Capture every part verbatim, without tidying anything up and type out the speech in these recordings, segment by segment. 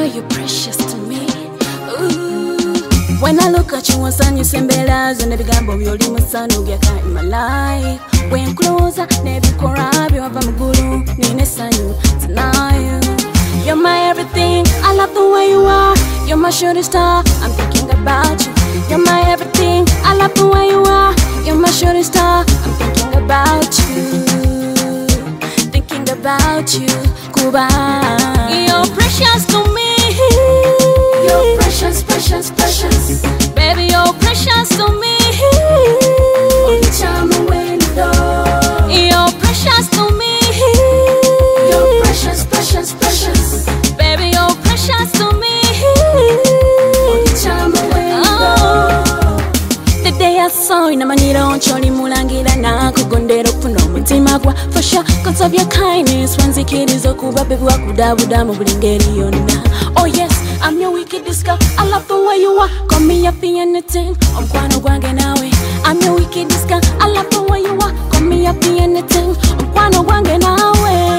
know you're precious to me. Ooh. When I look at you, once I you send bellas and every gamble you're in my son who get in my life. When closer, never corrupt, you have a guru, Nina you tonight. You're my everything, I love the way you are. You're my shooting star, I'm thinking about you. You're my everything, I love the way you are. You're my shooting star, I'm thinking about you. Thinking about you, Cuba. You're precious to me. You're precious, precious, precious. Baby, you're precious to me. Only time away the door. You're precious to me. You're precious, precious, precious. Baby, you're precious to me. Only time away the door. The day I saw you, namanira oncholi mulangira na kugondera okufuna omutima gwa for sure, cause of your kindness wanzikiriza okuba baby wakudabuda mu buli ngeri yonna. Oh yes, I'm your wickedest girl, I love the way you are. Call me up in anything, omukwano gwange nawe. I'm your wickedest girl, I love the way you are. Call me up in anything, omukwano gwange nawe.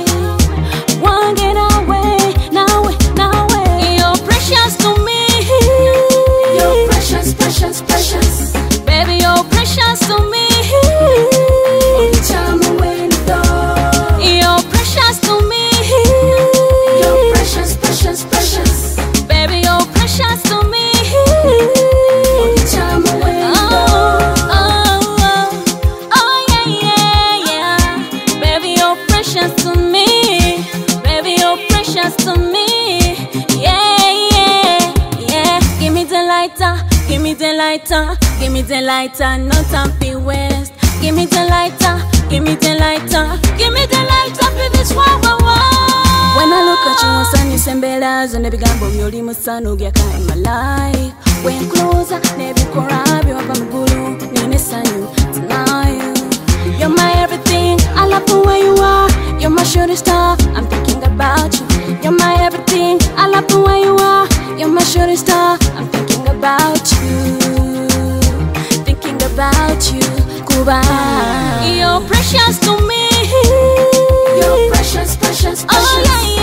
Gwange nawe, nawe, nawe. You're precious to me. You're precious, precious, precious. Baby, you're precious to me. Only time away the door. You're precious to me. You're precious, precious, precious. Baby, you're precious to me. Only time away the door. Oh, oh, oh, oh, yeah, yeah, yeah. Baby, you're precious to me. Baby, you're precious to me. Yeah, yeah, yeah. Give me the lighter, give me the lighter, give me the lighter, no time to waste. Give me the lighter, give me the lighter, give me the lighter for this wow, wow, wow. When I look at you, once I you send bellas and every gamble you're in my son who get in my life. When closer, never corrupt, you have a guru, Nina you tonight. You're my everything, I love the way you are. You're my shooting star, I'm thinking about you. You're my everything, I love the way you are. You're my shooting star, I'm thinking about you. Thinking about you, Cuba. You're precious to me. You're precious, precious, precious. Oh yeah, yeah.